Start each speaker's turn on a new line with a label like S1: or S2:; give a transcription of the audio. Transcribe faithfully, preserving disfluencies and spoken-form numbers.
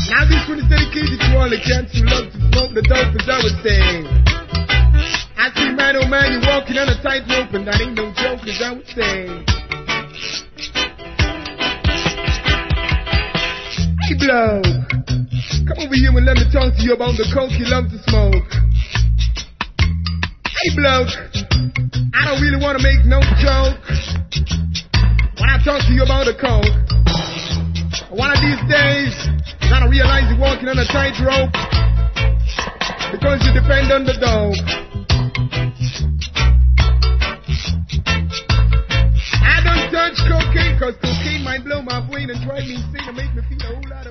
S1: Now this one is dedicated to all the cats who love to smoke the dope, as I was saying. I see man, oh man, you're walking on a tightrope, and that ain't no joke, as I was saying. Hey, bloke, come over here and let me talk to you about the coke you love to smoke. Hey, bloke, I don't really want to make no joke when I talk to you about the coke. One of these days, you're gonna realize you're walking on a tightrope because you depend on the dope. I don't touch cocaine, cause cocaine might blow my brain and drive me insane and make me feel a whole lot of